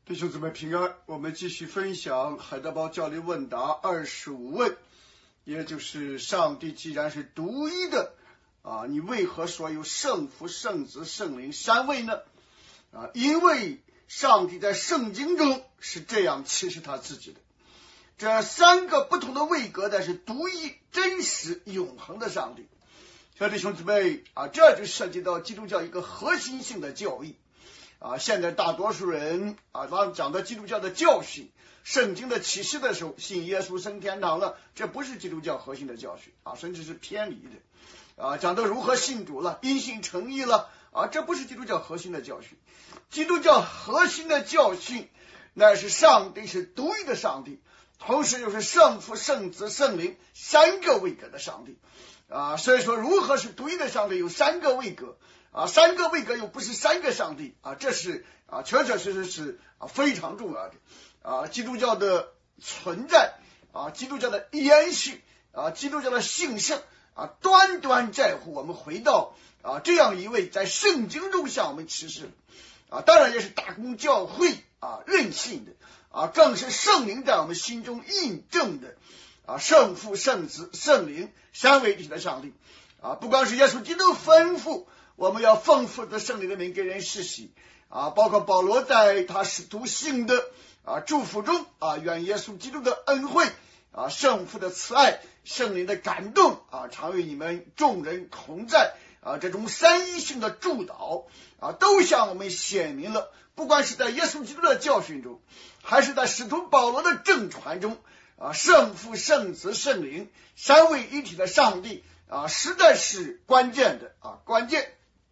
弟兄姊妹平安，我们继续分享海德堡教理问答25问，也就是上帝既然是独一的你为何说有圣父、圣子、圣灵三位呢？因为上帝在圣经中是这样启示他自己的，这三个不同的位格的是独一、真实、永恒的上帝。所以弟兄姊妹这就涉及到基督教一个核心性的教义。现在大多数人当讲到基督教的教训、圣经的启示的时候，信耶稣升天堂了，这不是基督教核心的教训甚至是偏离的讲到如何信主了，因信称义了这不是基督教核心的教训。基督教核心的教训乃是上帝是独一的上帝，同时又是圣父、圣子、圣灵三个位格的上帝所以说如何是独一的上帝，有三个位格三个位格又不是三个上帝这是确确实实是非常重要的基督教的存在基督教的延续基督教的兴盛端端在乎我们回到这样一位在圣经中向我们启示当然也是大公教会任性的更是圣灵在我们心中印证的圣父、圣子、圣灵三位一体的上帝不光是耶稣基督吩咐我们要奉父的圣灵的名给人施洗包括保罗在他使徒信的祝福中愿耶稣基督的恩惠圣父的慈爱、圣灵的感动常与你们众人同在这种三一性的祝祷都向我们显明了，不管是在耶稣基督的教训中，还是在使徒保罗的正传中圣父、圣子、圣灵三位一体的上帝实在是关键的关键。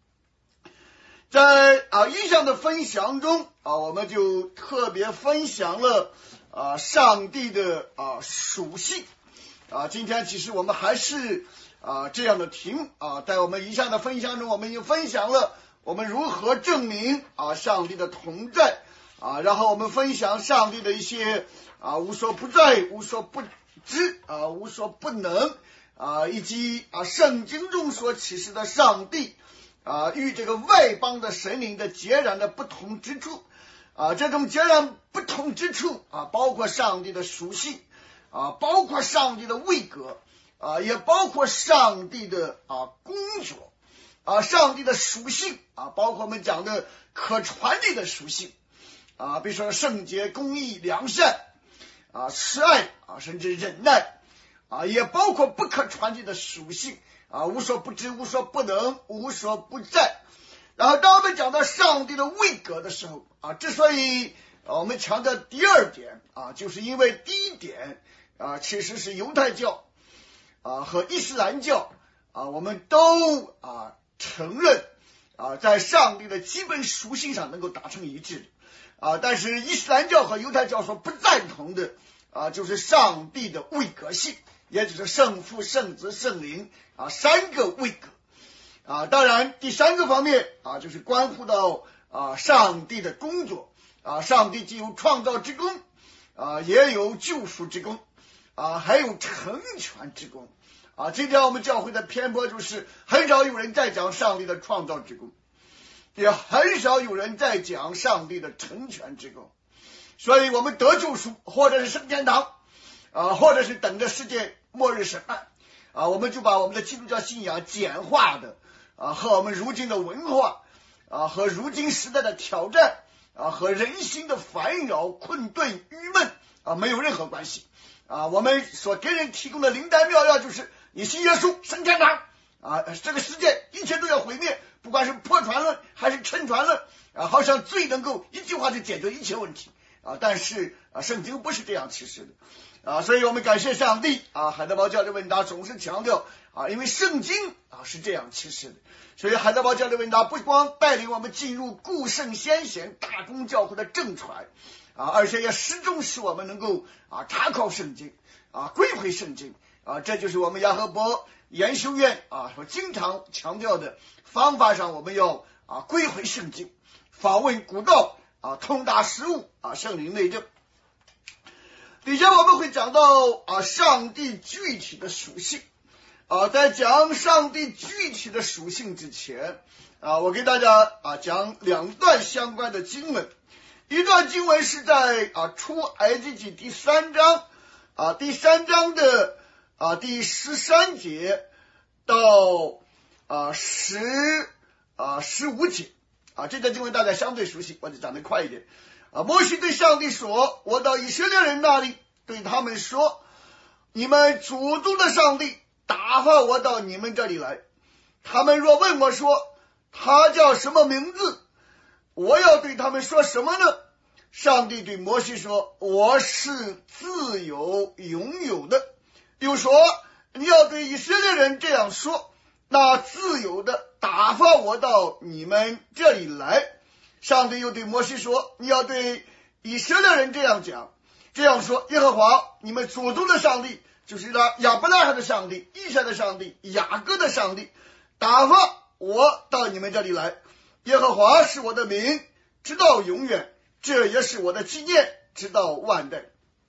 在以上的分享中我们就特别分享了上帝的属性今天其实我们还是这样的题目在我们以上的分享中，我们已经分享了我们如何证明上帝的同在然后我们分享上帝的一些无所不在、无所不知无所不能以及圣经中所启示的上帝与这个外邦的神灵的截然的不同之处这种截然不同之处包括上帝的属性包括上帝的位格也包括上帝的工作上帝的属性包括我们讲的可传递的属性比如说圣洁、公义、良善慈爱甚至忍耐也包括不可传递的属性无所不知、无所不能、无所不在。然后当我们讲到上帝的位格的时候之所以我们强调第二点就是因为第一点其实是犹太教和伊斯兰教我们都承认在上帝的基本属性上能够达成一致但是伊斯兰教和犹太教所不赞同的就是上帝的位格性，也就是圣父、圣子、圣灵三个位格当然第三个方面就是关乎到上帝的工作上帝既有创造之功也有救赎之功还有成全之功今天我们教会的偏颇就是很少有人在讲上帝的创造之功，也很少有人在讲上帝的成全之功，所以我们得救赎或者是升天堂或者是等着世界末日审判我们就把我们的基督教信仰简化的和我们如今的文化和如今时代的挑战和人心的烦扰、困顿、郁闷没有任何关系我们所给人提供的灵丹妙药就是你信耶稣升天堂这个世界一切都要毁灭，不管是破传论还是沉传论好像最能够一句话就解决一切问题但是圣经不是这样启示的所以我们感谢上帝海德堡教理问答总是强调因为圣经是这样启示的，所以海德堡教理问答不光带领我们进入故圣先贤大公教会的正传而且也始终使我们能够查考圣经归回圣经这就是我们雅各伯研修院所经常强调的方法上，我们要归回圣经，访问古道通达实务圣灵内证。底下我们会讲到上帝具体的属性在讲上帝具体的属性之前我给大家讲两段相关的经文一段经文是在出埃及记第3章的第13节到15节这段经文大家相对熟悉，我就讲得快一点。摩西对上帝说，我到以色列人那里，对他们说，你们祖宗的上帝打发我到你们这里来，他们若问我说他叫什么名字，我要对他们说什么呢？上帝对摩西说，我是自由拥有的。又说，你要对以色列人这样说，那自由的打发我到你们这里来。上帝又对摩西说，你要对以色列人这样讲，这样说，耶和华你们祖宗的上帝，就是亚伯拉罕的上帝、以撒的上帝、雅各的上帝，打发我到你们这里来。耶和华是我的名，直到永远，这也是我的纪念，直到万代。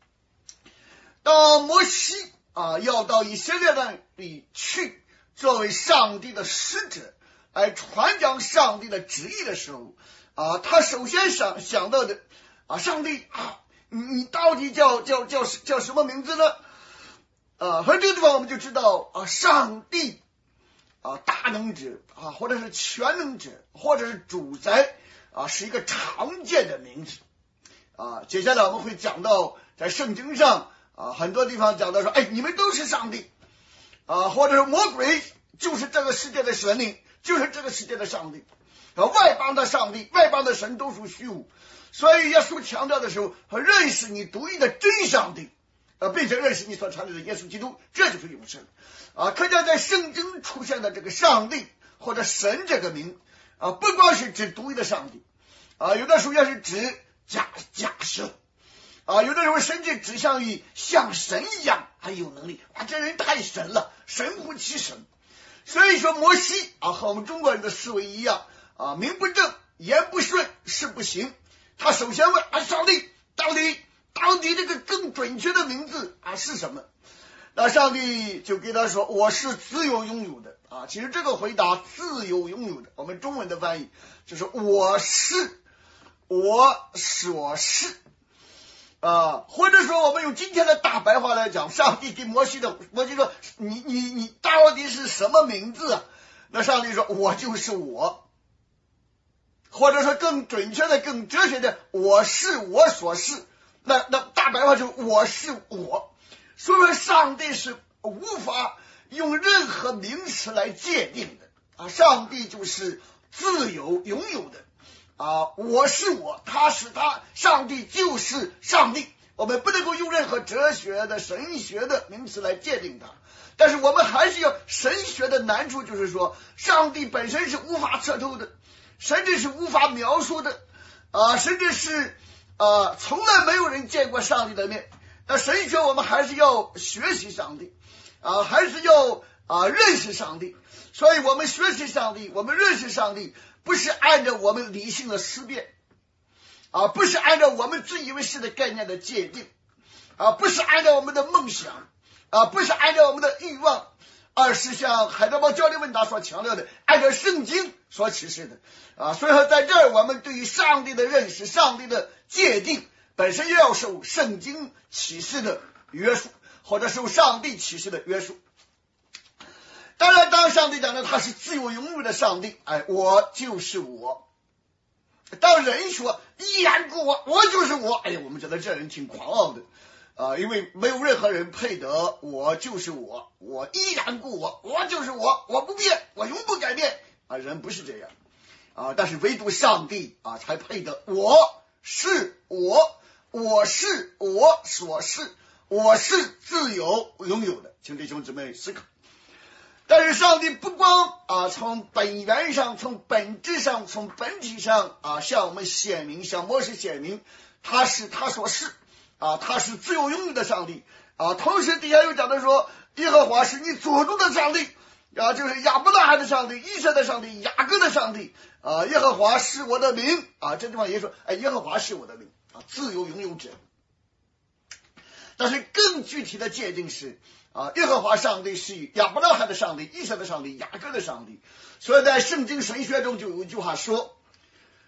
当摩西要到以色列那里去，作为上帝的使者来传讲上帝的旨意的时候他首先想到的上帝你到底叫什么名字呢？和这个地方我们就知道上帝大能者或者是全能者，或者是主宰是一个常见的名字接下来我们会讲到在圣经上很多地方讲到说，你们都是上帝或者是魔鬼就是这个世界的神灵，就是这个世界的上帝外邦的上帝、外邦的神都属虚无。所以耶稣强调的时候，认识你独一的真上帝并且认识你所传的耶稣基督，这就是永生可见在圣经出现的这个上帝或者神这个名不光是指独一的上帝有的时候也是指假设有的时候甚至指向于像神一样还有能力这人太神了，神乎其神。所以说摩西和我们中国人的思维一样名不正言不顺事不行，他首先问上帝到底这个更准确的名字是什么？那上帝就给他说，我是自由拥有的其实这个回答自由拥有的，我们中文的翻译就是我是我所是或者说我们用今天的大白话来讲，上帝给摩西说你到底是什么名字那上帝说我就是我，或者说更准确的更哲学的我是我所是，那大白话就是我是我。所以说上帝是无法用任何名词来界定的上帝就是自由拥有的我是我，他是他，上帝就是上帝。我们不能够用任何哲学的神学的名词来界定它，但是我们还是要神学的难处就是说，上帝本身是无法测透的，甚至是无法描述的甚至是从来没有人见过上帝的面。那神学我们还是要学习上帝还是要认识上帝。所以我们学习上帝，我们认识上帝，不是按照我们理性的思辨不是按照我们自以为是的概念的界定不是按照我们的梦想不是按照我们的欲望，而是像海德堡教理问答所强调的，按照圣经所启示的所以说在这儿我们对于上帝的认识，上帝的界定本身也要受圣经启示的约束，或者受上帝启示的约束。当然当上帝讲的他是自由拥有的上帝我就是我。当人说依然故我，我就是我，我们觉得这人挺狂傲的因为没有任何人配得我就是我，我依然故我，我就是我，我不变，我永不改变人不是这样但是唯独上帝才配得我是我，我是我所是，我是自由拥有的。请弟兄姊妹思考。但是上帝不光从本源上，从本质上，从本体上向我们显明，向摩西显明他是他所是他是自由拥有的上帝同时底下又讲的说，耶和华是你祖宗的上帝就是亚伯拉罕的上帝、以撒的上帝、雅各的上帝耶和华是我的名这地方也说耶和华是我的名自由拥有者。但是更具体的界定是耶和华上帝是亚伯拉罕的上帝、以撒的上帝、雅各的上帝。所以在圣经神学中就有一句话说，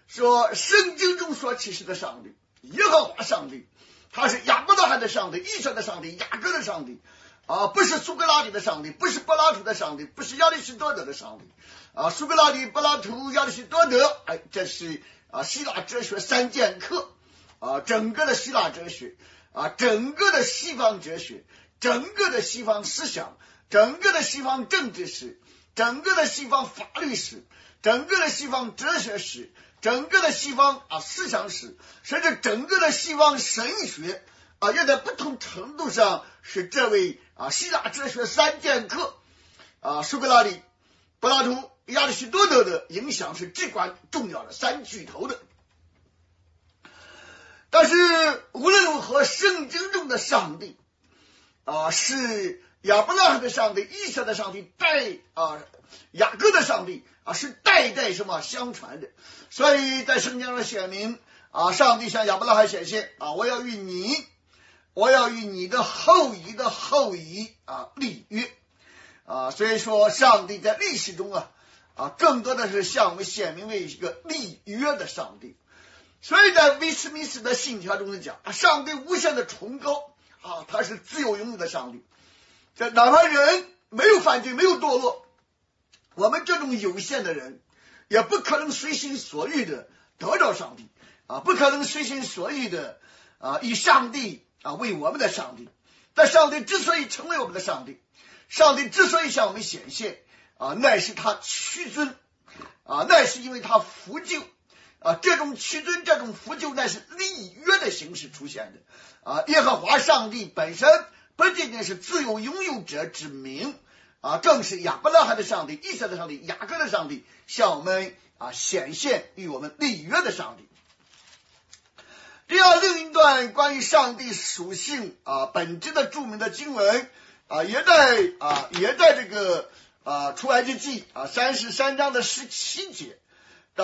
说圣经中所启示的上帝，耶和华上帝，他是亚伯拉罕的上帝，以撒的上帝，雅各的上帝不是苏格拉底的上帝，不是柏拉图的上帝，不是亚里士多德的上帝苏格拉底、柏拉图、亚里士多德，这是希腊哲学三剑客整个的希腊哲学整个的西方哲学，整个的西方思想，整个的西方政治史，整个的西方法律史，整个的西方哲学史，整个的西方思想史，甚至整个的西方神学也在不同程度上是这位希腊哲学三剑客苏格拉底、柏拉图、亚里士多德的影响是至关重要的三巨头的。但是无论如何，圣经中的上帝是亚伯拉罕的上帝，以撒的上帝，雅各的上帝是代代相传的。所以在圣经上写明上帝向亚伯拉罕显现我要与你的后裔的后裔立约所以说上帝在历史中更多的是向我们显明为一个立约的上帝。所以在威斯敏斯特信条中讲上帝无限的崇高他是自由拥有的上帝，哪怕人没有犯罪，没有堕落，我们这种有限的人也不可能随心所欲的得到上帝不可能随心所欲的以上帝为我们的上帝。但上帝之所以成为我们的上帝，上帝之所以向我们显现乃是他屈尊乃是因为他扶救这种屈尊，这种扶救乃是立约的形式出现的耶和华上帝本身不仅仅是自由拥有者之名更是亚伯拉罕的上帝、以撒的上帝、雅各的上帝，向我们显现与我们立约的上帝。第二，另一段关于上帝属性本质的著名的经文也在这个出埃及记33章的17节到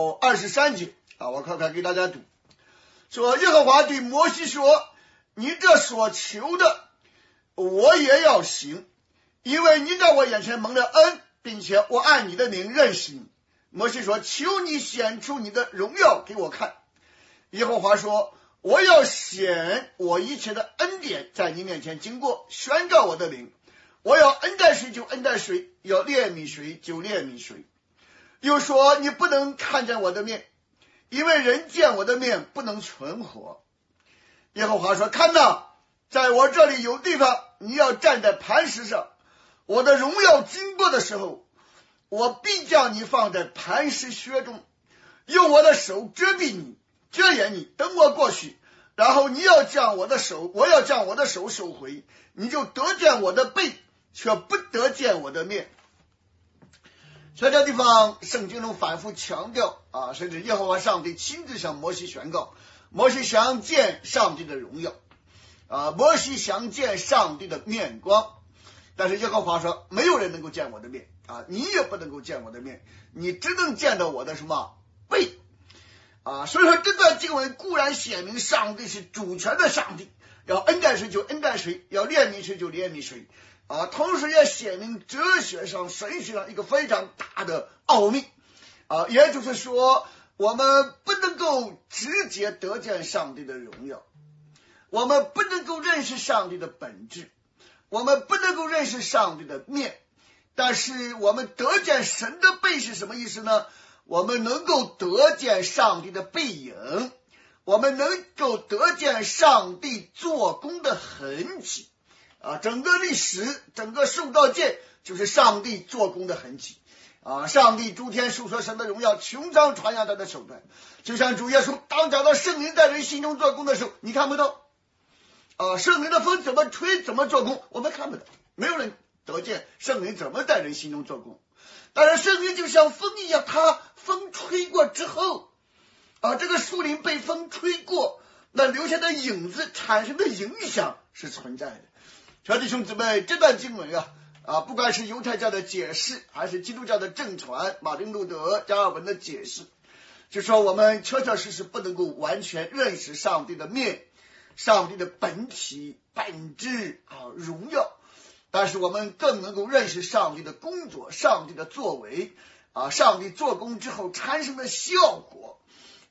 23节我看看给大家读。说耶和华对摩西说，你这所求的我也要行，因为你在我眼前蒙了恩，并且我按你的名认识你。摩西说，求你显出你的荣耀给我看。耶和华说，我要显我一切的恩典在你面前经过，宣告我的名。我要恩待谁就恩待谁，要怜悯谁就怜悯谁。又说，你不能看见我的面，因为人见我的面不能存活。耶和华说，看哪，在我这里有地方，你要站在磐石上，我的荣耀经过的时候，我必将你放在磐石穴中，用我的手遮蔽你，遮掩你，等我过去，然后我要将我的手收回，你就得见我的背，却不得见我的面。所以这地方圣经中反复强调甚至耶和华上帝亲自向摩西宣告，摩西想见上帝的荣耀摩西想见上帝的面光，但是耶和华说，没有人能够见我的面你也不能够见我的面，你只能见到我的背所以说这段经文固然显明上帝是主权的上帝，要恩待谁就恩待谁，要怜悯谁就怜悯谁同时也显明哲学上神学上一个非常大的奥秘也就是说我们不能够直接得见上帝的荣耀，我们不能够认识上帝的本质，我们不能够认识上帝的面，但是我们得见神的背是什么意思呢？我们能够得见上帝的背影，我们能够得见上帝做工的痕迹整个历史，整个受造界就是上帝做工的痕迹上帝诸天述说神的荣耀，穹苍传扬他的手段，就像主耶稣当找到圣灵在人心中做工的时候，你看不到圣灵的风怎么吹怎么做工，我们看不到，没有人得见圣灵怎么在人心中做工。当然圣灵就像风一样，它风吹过之后这个树林被风吹过，那留下的影子产生的影响是存在的。小弟兄姊妹，这段经文不管是犹太教的解释还是基督教的正传马丁路德加尔文的解释，就说我们确确实实不能够完全认识上帝的面，上帝的本体本质荣耀，但是我们更能够认识上帝的工作，上帝的作为上帝做工之后产生的效果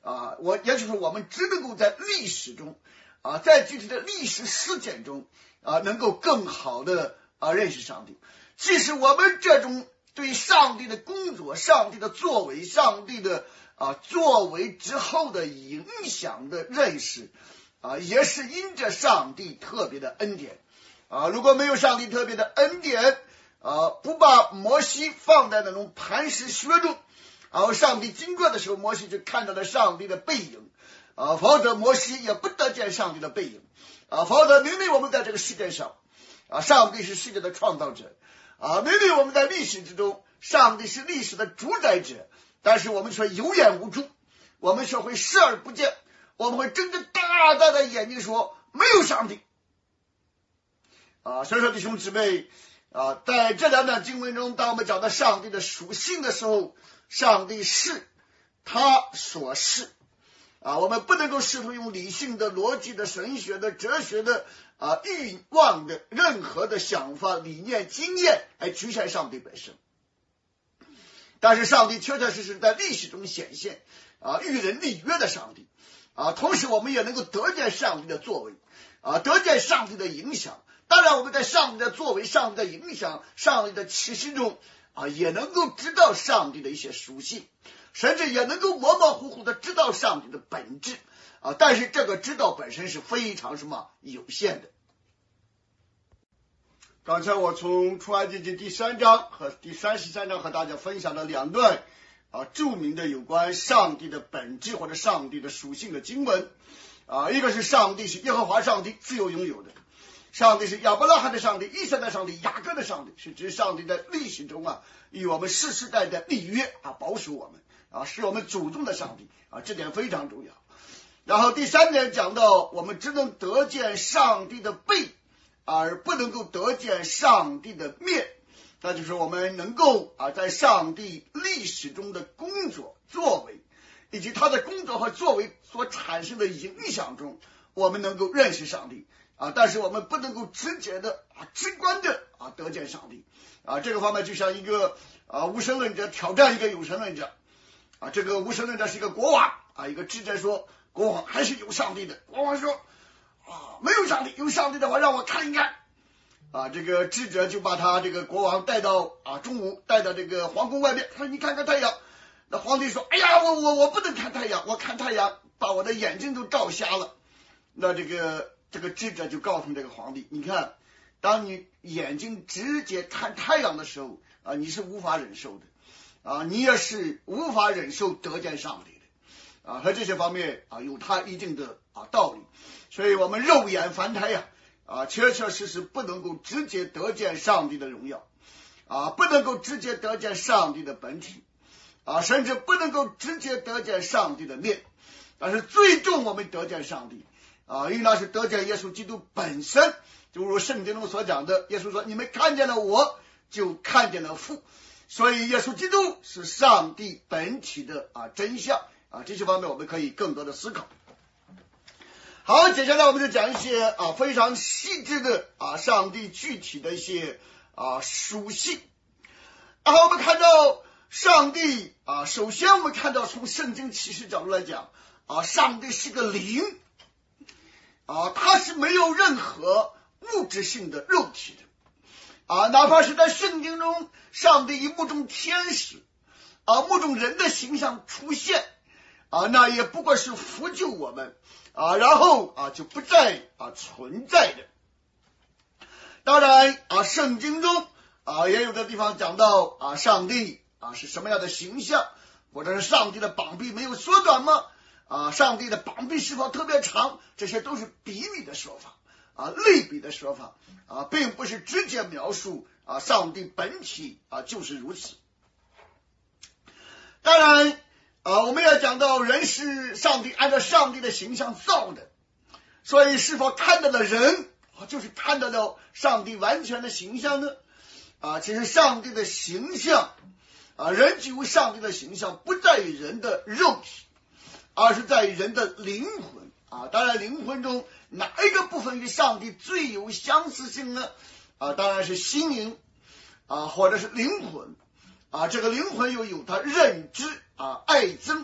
也就是说我们只能够在历史中在具体的历史事件中能够更好的认识上帝。其实我们这种对上帝的工作、上帝的作为、上帝的作为之后的影响的认识也是因着上帝特别的恩典如果没有上帝特别的恩典不把摩西放在那种磐石穴中上帝经过的时候，摩西就看到了上帝的背影否则摩西也不得见上帝的背影否则明明我们在这个世界上上帝是世界的创造者明明我们在历史之中，上帝是历史的主宰者，但是我们却有眼无珠，我们却会视而不见，我们会睁着大大的眼睛说没有上帝所以说弟兄姊妹在这两段经文中，当我们讲到上帝的属性的时候，上帝是他所是我们不能够试图用理性的、逻辑的、神学的、哲学的欲望的任何的想法、理念、经验来局限上帝本身。但是上帝确确实实在历史中显现与人立约的上帝同时我们也能够得见上帝的作为得见上帝的影响。当然我们在上帝的作为、上帝的影响、上帝的启示中也能够知道上帝的一些属性，甚至也能够模模糊糊的知道上帝的本质但是这个知道本身是非常有限的。刚才我从出埃及记第3章和第33章和大家分享了两段著名的有关上帝的本质或者上帝的属性的经文一个是上帝是耶和华上帝自由拥有的，上帝是亚伯拉罕的上帝、以色列的上帝、雅各的上帝，是指上帝在历史中与我们世世代代立约保守我们是我们祖宗的上帝这点非常重要。然后第3点讲到我们只能得见上帝的背而不能够得见上帝的面，那就是我们能够在上帝历史中的工作作为以及他的工作和作为所产生的影响中，我们能够认识上帝但是我们不能够直接的直观的得见上帝这个方面就像一个无神论者挑战一个有神论者这个无神论者是一个国王一个智者说国王还是有上帝的，国王说没有上帝，有上帝的话让我看一看这个智者就把他这个国王带到中午带到这个皇宫外面，说你看看太阳。那皇帝说哎呀我不能看太阳，我看太阳把我的眼睛都照瞎了。那这个智者就告诉这个皇帝，你看当你眼睛直接看太阳的时候你是无法忍受的你也是无法忍受得见上帝的和这些方面有它一定的道理。所以我们肉眼凡胎确确实实不能够直接得见上帝的荣耀不能够直接得见上帝的本体甚至不能够直接得见上帝的面，但是最终我们得见上帝因为那是得见耶稣基督本身，就如圣经中所讲的，耶稣说你们看见了我就看见了父，所以耶稣基督是上帝本体的真相这些方面我们可以更多的思考。好，接下来我们就讲一些非常细致的上帝具体的一些属性。然后我们看到上帝首先我们看到从圣经启示角度来讲上帝是个灵他是没有任何物质性的肉体的哪怕是在圣经中上帝以目中天使目中人的形象出现那也不过是扶救我们然后就不再存在的。当然圣经中也有的地方讲到上帝是什么样的形象，或者是上帝的膀臂没有缩短吗上帝的膀臂是否特别长，这些都是比喻的说法类比的说法并不是直接描述上帝本体就是如此。当然我们要讲到人是上帝按照上帝的形象造的，所以是否看到了人就是看到了上帝完全的形象呢其实上帝的形象人具有上帝的形象不在于人的肉体，而是在于人的灵魂当然灵魂中哪一个部分与上帝最有相似性呢当然是心灵或者是灵魂这个灵魂又有它认知爱憎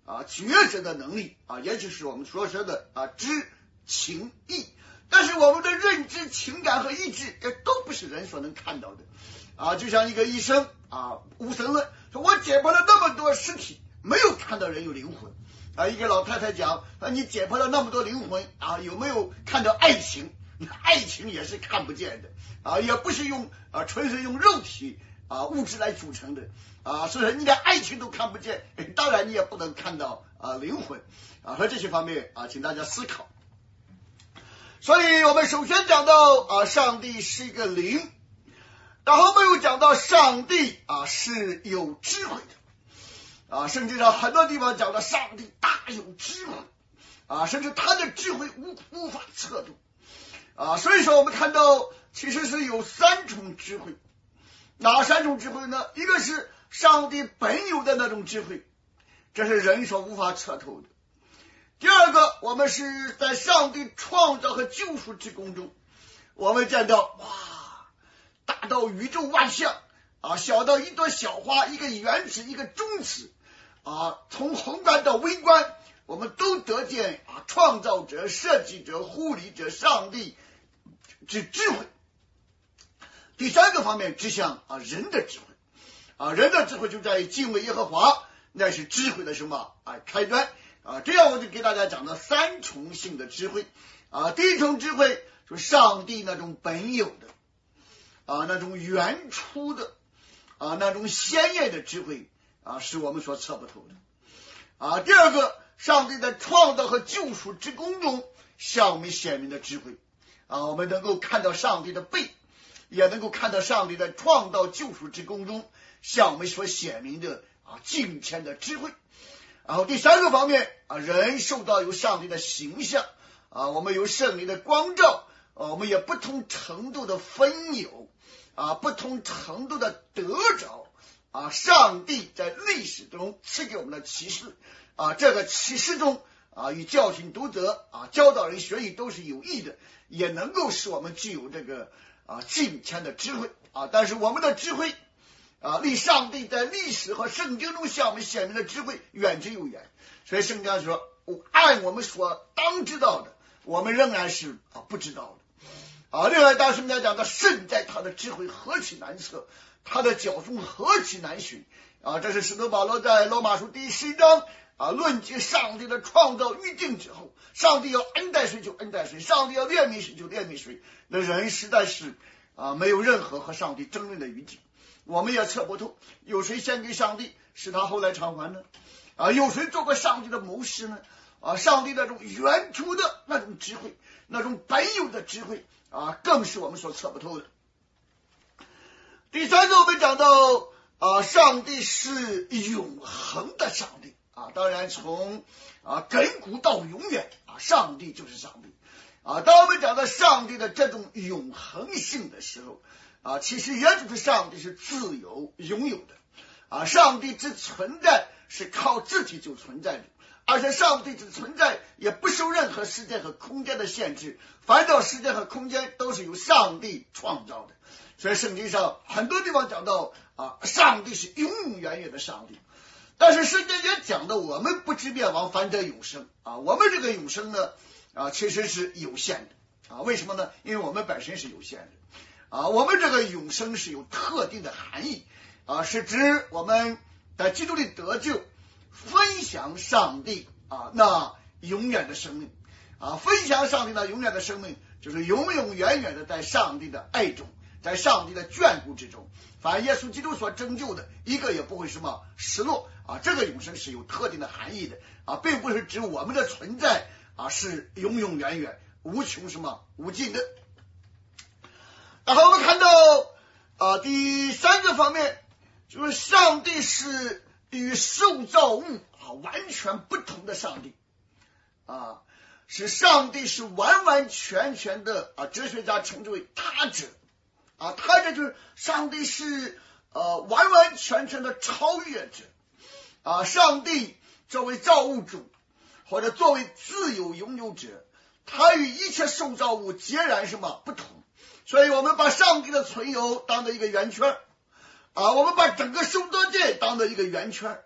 抉择的能力也就是我们所说的知情意。但是我们的认知、情感和意志，这都不是人所能看到的就像一个医生无神论说，我解剖了那么多尸体，没有看到人有灵魂一个老太太讲你解剖了那么多灵魂有没有看到爱情？爱情也是看不见的也不是用纯粹用肉体物质来组成的所以说你连爱情都看不见，当然你也不能看到灵魂和这些方面请大家思考。所以我们首先讲到上帝是一个灵，然后我们又讲到上帝是有智慧的圣经上很多地方讲到上帝大有智慧甚至他的智慧无法测度所以说我们看到其实是有三重智慧。哪三种智慧呢？一个是上帝本有的那种智慧，这是人所无法测透的。第二个，我们是在上帝创造和救赎之功中，我们见到大到宇宙万象小到一朵小花，一个原子，一个中子从宏观到微观，我们都得见创造者、设计者、护理者上帝之智慧。第三个方面指向人的智慧人的智慧就在于敬畏耶和华，那是智慧的什么开端这样我就给大家讲了三重性的智慧第一重智慧就是上帝那种本有的那种原初的那种鲜艳的智慧是我们所测不透的第二个，上帝在创造和救赎之功中向我们显明的智慧我们能够看到上帝的背，也能够看到上帝在创造救赎之功中向我们所显明的敬虔的智慧。然后第三个方面人受到有上帝的形象我们有圣灵的光照我们也不同程度的分有不同程度的得着上帝在历史中赐给我们的启示这个启示中与教训读者教导人学习都是有益的，也能够使我们具有这个敬虔的智慧但是我们的智慧离上帝在历史和圣经中向我们显明的智慧远之又远。所以圣经上说按我们所当知道的，我们仍然是不知道的另外当圣经讲的圣在他的智慧何其难测，他的脚踪何其难寻这是使徒保罗在罗马书第11章论及上帝的创造预定之后，上帝要恩待谁就恩待谁，上帝要怜悯谁就怜悯谁，那人实在是没有任何和上帝争论的余地，我们也测不透有谁献给上帝使他后来偿还呢有谁做过上帝的谋士呢上帝那种原初的那种智慧，那种本有的智慧更是我们所测不透的。第三个，我们讲到上帝是永恒的上帝当然从亘古到永远上帝就是上帝当我们讲到上帝的这种永恒性的时候其实也就是上帝是自由拥有的上帝之存在是靠自己就存在的，而且上帝之存在也不受任何时间和空间的限制，凡到时间和空间都是由上帝创造的。所以圣经上很多地方讲到上帝是永永远远的上帝，但是圣经也讲到我们不知灭亡反得永生我们这个永生呢其实是有限的为什么呢？因为我们本身是有限的我们这个永生是有特定的含义是指我们在基督里得救，分享上帝那永远的生命分享上帝那永远的生命，就是永永远远的在上帝的爱中，在上帝的眷顾之中，凡耶稣基督所拯救的一个也不会什么失落这个永生是有特定的含义的并不是指我们的存在是永永远远无穷什么无尽的。然后我们看到第三个方面，就是上帝是与受造物完全不同的上帝是上帝是完完全全的哲学家称之为他者他者就是上帝是完完全全的超越者上帝作为造物主或者作为自由拥有者，他与一切受造物截然什么不同。所以我们把上帝的存有当做一个圆圈我们把整个受造界当做一个圆圈，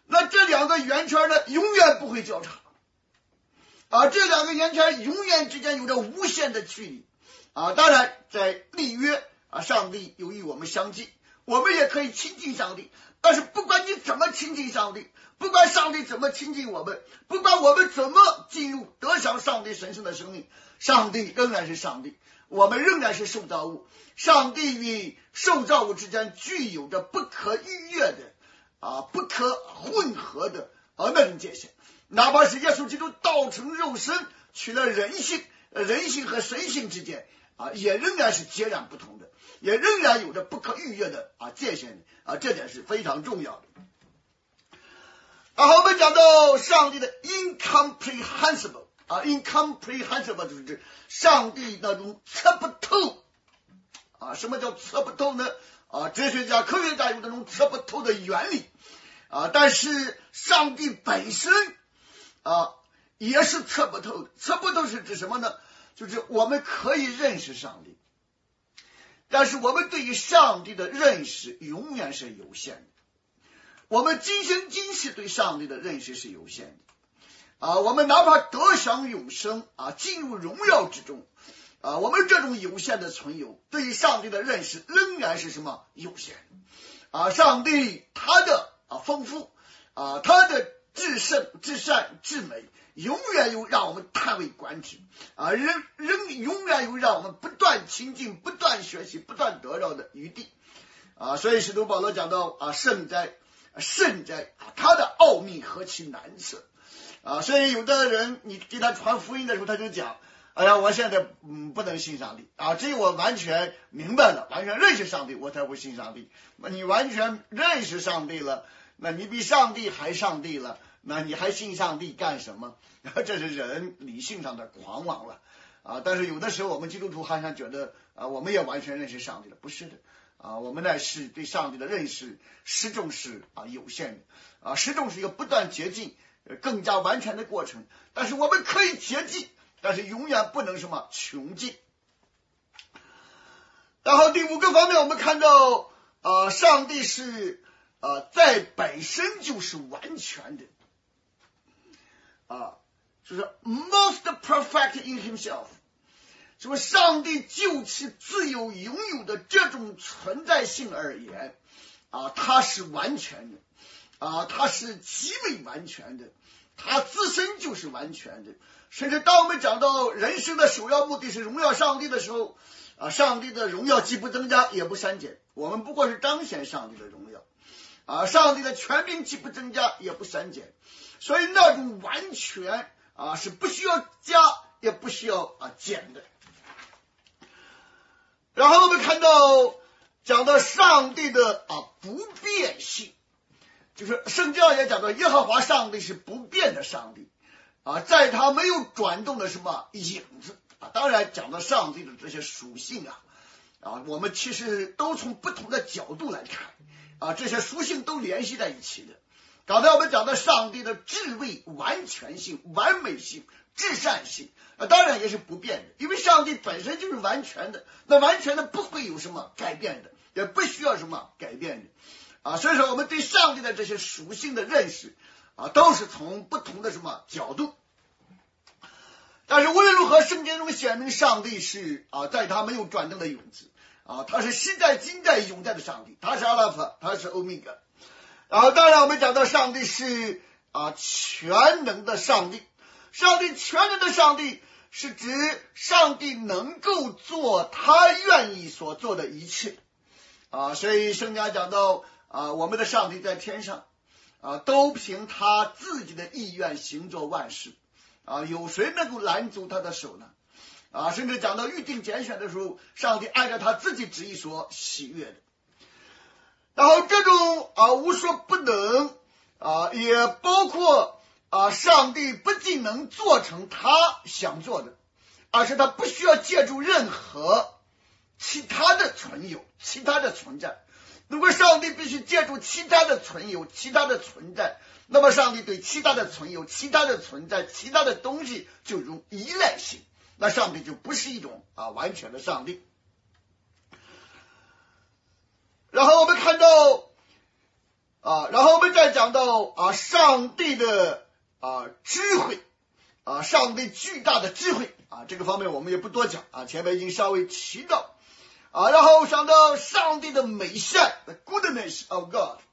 那这两个圆圈呢，永远不会交叉这两个圆圈永远之间有着无限的距离当然在立约上帝有与我们相近，我们也可以亲近上帝，但是不管你怎么亲近上帝，不管上帝怎么亲近我们，不管我们怎么进入得享上帝神圣的生命，上帝仍然是上帝，我们仍然是受造物。上帝与受造物之间具有着不可逾越的不可混合的那种界限，哪怕是耶稣基督道成肉身，取了人性，人性和神性之间也仍然是截然不同的，也仍然有着不可逾越的界限这点是非常重要的。然后我们讲到上帝的 incomprehensible incomprehensible 就是指上帝那种测不透什么叫测不透呢哲学家科学家有那种测不透的原理但是上帝本身也是测不透的。测不透是指什么呢？就是我们可以认识上帝，但是我们对于上帝的认识永远是有限的，我们今生今世对上帝的认识是有限的我们哪怕得享永生进入荣耀之中我们这种有限的存有对于上帝的认识仍然是什么有限上帝他的丰富他的至圣至善至美永远有让我们叹为观止永远有让我们不断亲近不断学习不断得到的余地所以使徒保罗讲到圣哉他的奥秘何其难测所以有的人你给他传福音的时候他就讲哎呀我现在不能信上帝只有我完全明白了完全认识上帝我才会信上帝。你完全认识上帝了，那你比上帝还上帝了，那你还信上帝干什么？这是人理性上的狂妄了但是有的时候我们基督徒好像觉得我们也完全认识上帝了，不是的我们乃是对上帝的认识始终是有限的始终是一个不断接近更加完全的过程，但是我们可以接近，但是永远不能什么穷尽。然后第五个方面我们看到上帝是在本身就是完全的就是 most perfect in himself， 就是上帝就其自由拥有的这种存在性而言他是完全的他是极为完全的，他自身就是完全的。甚至当我们讲到人生的首要目的是荣耀上帝的时候上帝的荣耀既不增加也不删减，我们不过是彰显上帝的荣耀上帝的权柄既不增加也不删减，所以那种完全是不需要加也不需要减的。然后我们看到讲到上帝的不变性，就是圣经也讲到耶和华上帝是不变的上帝在他没有转动的什么影子当然讲到上帝的这些属性我们其实都从不同的角度来看这些属性都联系在一起的。刚才我们讲到上帝的智慧完全性完美性至善性当然也是不变的，因为上帝本身就是完全的，那完全的不会有什么改变的，也不需要什么改变的所以说我们对上帝的这些属性的认识都是从不同的什么角度。但是无论如何圣经中显明上帝是在他没有转动的影子他是昔在今在永在的上帝，他是阿拉法他是欧米伽然后当然我们讲到上帝是全能的上帝，上帝全能的上帝是指上帝能够做他愿意所做的一切所以圣经讲到我们的上帝在天上都凭他自己的意愿行作万事有谁能够拦阻他的手呢甚至讲到预定拣选的时候，上帝按照他自己旨意所喜悦的。然后这种无所不能也包括上帝不仅能做成他想做的，而是他不需要借助任何其他的存有其他的存在。如果上帝必须借助其他的存有其他的存在，那么上帝对其他的存有其他的存在其他的东西就有依赖性，那上帝就不是一种完全的上帝。然后我们看到然后我们再讲到上帝的智慧上帝巨大的智慧这个方面我们也不多讲前面已经稍微提到然后想到上帝的美善 goodness of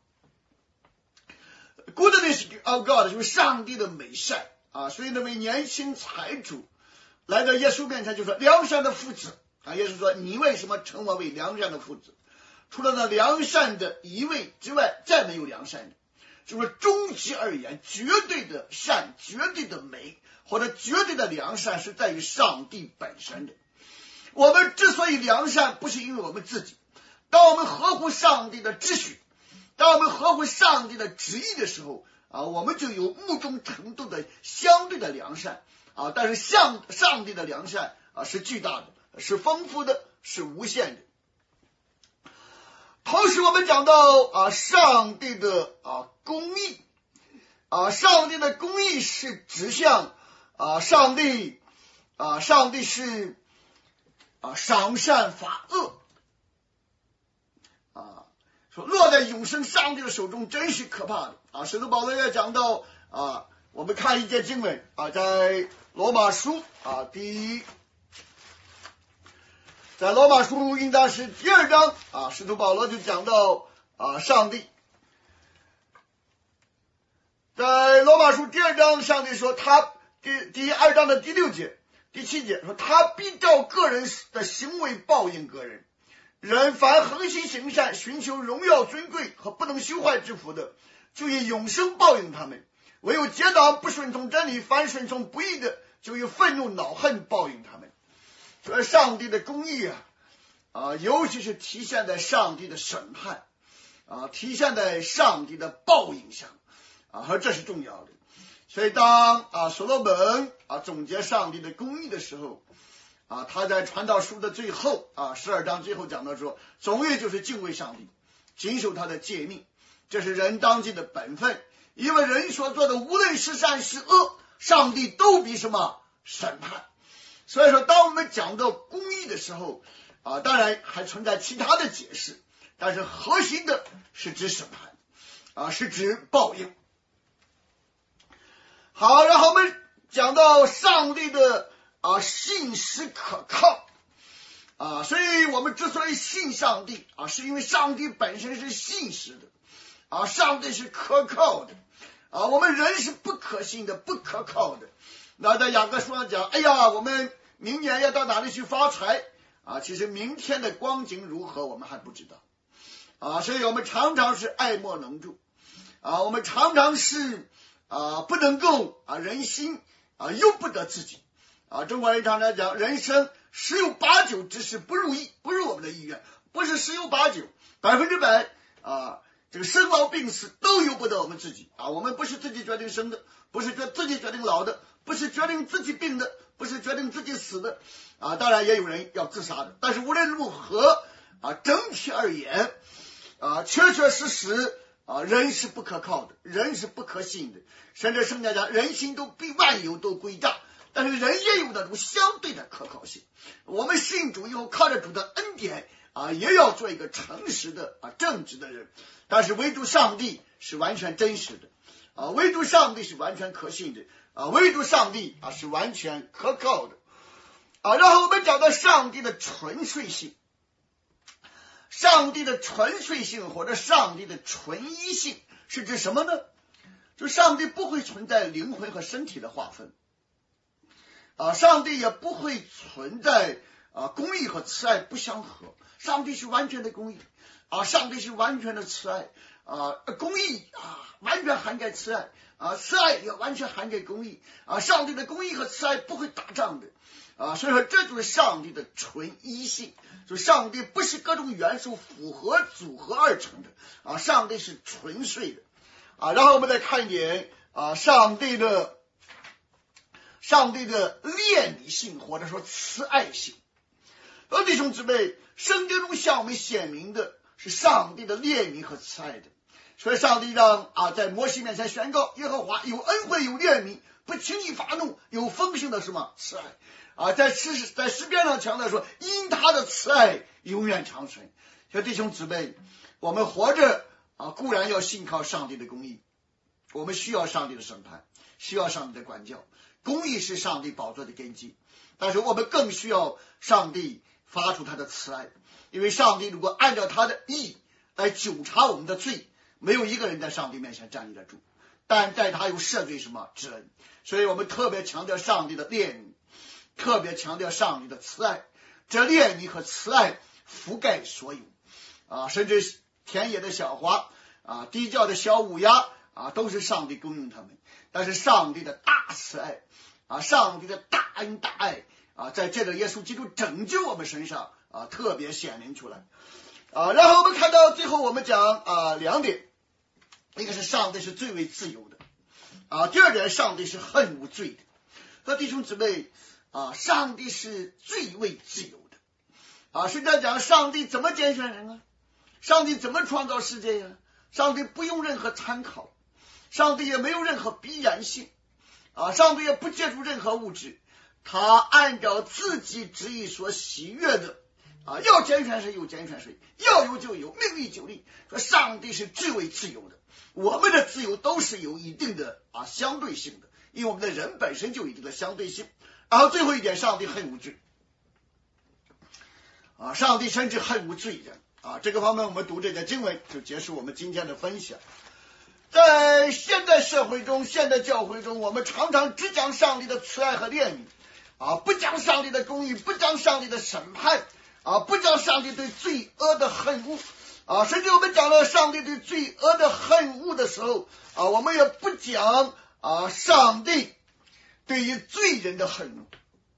God。goodness of God 就是上帝的美善所以那位年轻财主来到耶稣面前就说良善的父子耶稣说你为什么称我为良善的父子？除了那良善的一位之外再没有良善的。就是终极而言绝对的善绝对的美或者绝对的良善是在于上帝本身的。我们之所以良善不是因为我们自己，当我们合乎上帝的秩序，当我们合乎上帝的旨意的时候我们就有某种程度的相对的良善但是上帝的良善是巨大的，是丰富的，是无限的。同时我们讲到上帝的公义上帝的公义是指向上帝是赏善罚恶说落在永生上帝的手中真是可怕的使徒保罗也讲到我们看一节经文在罗马书在罗马书应当是第2章使徒保罗就讲到上帝在罗马书第2章上帝说他第2章的第6节第7节说他必照个人的行为报应个人，人凡恒心行善寻求荣耀尊贵和不能修坏之福的就以永生报应他们，唯有结党不顺从真理凡顺从不义的就以愤怒恼恨报应他们。所以上帝的公义尤其是体现在上帝的审判体现在上帝的报应上和这是重要的。所以当所罗门总结上帝的公义的时候他在传道书的最后12章最后讲到说总义就是敬畏上帝谨守他的诫命，这是人当尽的本分，因为人所做的无论是善是恶上帝都必什么审判。所以说当我们讲到公义的时候当然还存在其他的解释，但是核心的是指审判是指报应。好，然后我们讲到上帝的信实可靠所以我们之所以信上帝是因为上帝本身是信实的上帝是可靠的我们人是不可信的不可靠的。那在雅各书上讲哎呀我们明年要到哪里去发财其实明天的光景如何我们还不知道所以我们常常是爱莫能助我们常常是不能够人心由不得自己中国人常常讲人生十有八九之事不如意，不如我们的意愿，不是十有八九100%这个生老病死都由不得我们自己我们不是自己决定生的，不是自己决定老的，不是决定自己病的，不是决定自己死的当然也有人要自杀的，但是无论如何整体而言确确实实人是不可靠的，人是不可信的，甚至圣经讲人心都比万有都诡诈，但是人也有那种相对的可靠性。我们信主以后靠着主的恩典也要做一个诚实的正直的人，但是唯独上帝是完全真实的唯独上帝是完全可信的唯独上帝是完全可靠的然后我们讲到上帝的纯粹性，上帝的纯粹性或者上帝的纯一性是指什么呢？就上帝不会存在灵魂和身体的划分上帝也不会存在公义和慈爱不相合，上帝是完全的公义上帝是完全的慈爱公义完全涵盖慈爱慈爱也完全涵盖公义上帝的公义和慈爱不会打仗的所以说这就是上帝的纯一性，就上帝不是各种元素复合组合而成的上帝是纯粹的然后我们再看一点上帝的怜悯性或者说慈爱性弟兄姊妹，圣经中向我们显明的是上帝的怜悯和慈爱的，所以上帝让在摩西面前宣告耶和华有恩惠有怜悯，不轻易发怒，有丰盛的什么慈爱在诗篇上强调说因他的慈爱永远长存。所以弟兄姊妹，我们活着固然要信靠上帝的公义，我们需要上帝的审判，需要上帝的管教，公义是上帝宝座的根基，但是我们更需要上帝发出他的慈爱，因为上帝如果按照他的义来纠察我们的罪，没有一个人在上帝面前站立得住，但在他有赦罪什么之恩，所以我们特别强调上帝的怜悯，特别强调上帝的慈爱，这怜悯和慈爱覆盖所有甚至田野的小花地窖的小乌鸦都是上帝供应他们，但是上帝的大慈爱上帝的大恩大爱在这个耶稣基督拯救我们身上特别显明出来然后我们看到最后我们讲两点，一个是上帝是最为自由的第二点上帝是恨无罪的。那弟兄姊妹上帝是最为自由的实际上讲上帝怎么拣选人上帝怎么创造世界呀？上帝不用任何参考，上帝也没有任何必然性上帝也不借助任何物质，他按照自己旨意所喜悦的要拣选谁有拣选谁，要有就有，命立就立。说上帝是最为自由的，我们的自由都是有一定的相对性的，因为我们的人本身就有一定的相对性。然后最后一点，上帝恨无罪上帝甚至恨无罪人这个方面我们读这个经文就结束我们今天的分享。在现代社会中，现代教会中，我们常常只讲上帝的慈爱和怜悯不讲上帝的公义，不讲上帝的审判不讲上帝对罪恶的恨恶甚至我们讲了上帝对罪恶的恨恶的时候我们也不讲上帝对于罪人的恨恶。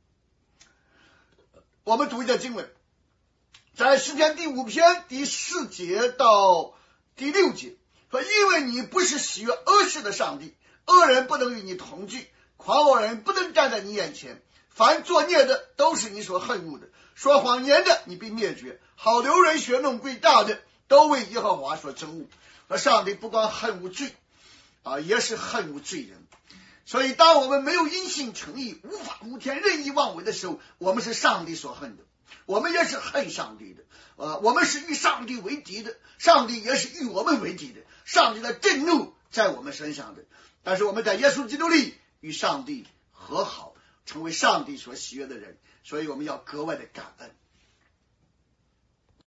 我们读一下经文，在诗篇第5篇第4节到第6节说，因为你不是喜悦恶事的上帝，恶人不能与你同居，狂傲人不能站在你眼前，凡作孽的都是你所恨恶的，说谎言的你必灭绝，好流人血弄贵大的都为耶和华所憎恶。而上帝不光恨无罪也是恨无罪人。所以当我们没有因信称义，无法无天，任意妄为的时候，我们是上帝所恨的，我们也是恨上帝的我们是与上帝为敌的，上帝也是与我们为敌的，上帝的震怒在我们身上的，但是我们在耶稣基督里与上帝和好，成为上帝所喜悦的人，所以我们要格外的感恩。